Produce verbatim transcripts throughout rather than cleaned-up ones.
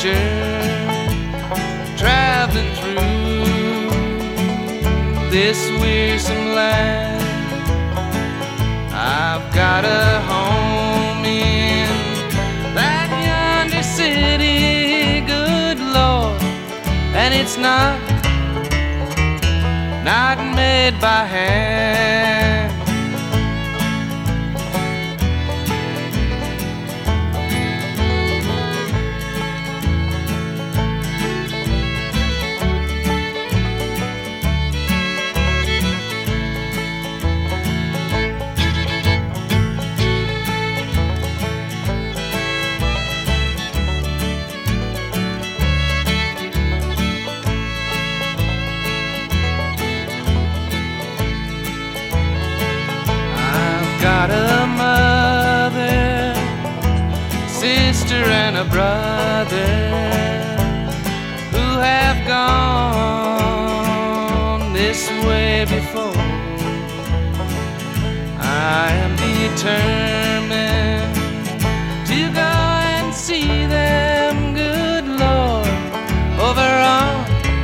stranger traveling through this wearisome land. I've got a home in that yonder city, good Lord, and it's not, not made by hand. Got a mother, sister, and a brother who have gone this way before. I am determined to go and see them, good Lord, over on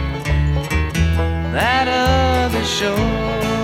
that other shore.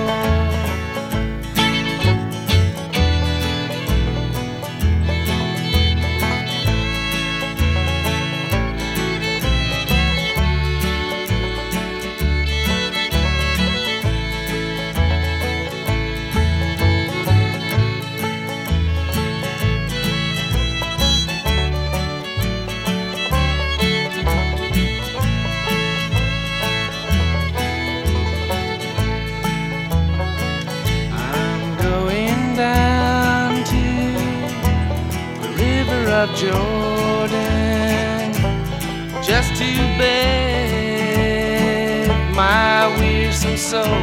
Of Jordan, just to beg my wearisome soul,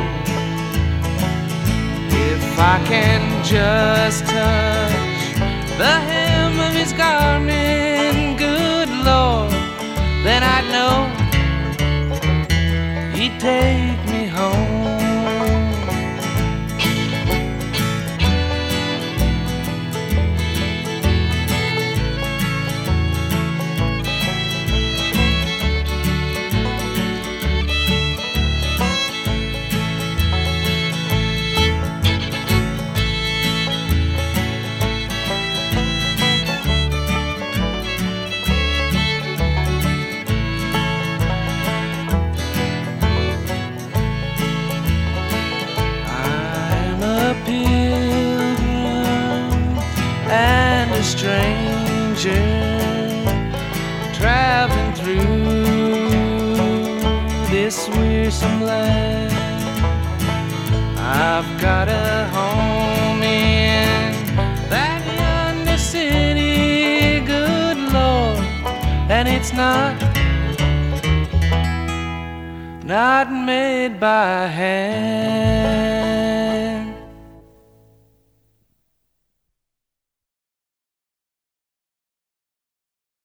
if I can just touch the hem of his garment, good Lord, then I'd know he'd take me home. And a stranger traveling through this wearisome land. I've got a home in that yonder city, good Lord, and it's not, not made by hand.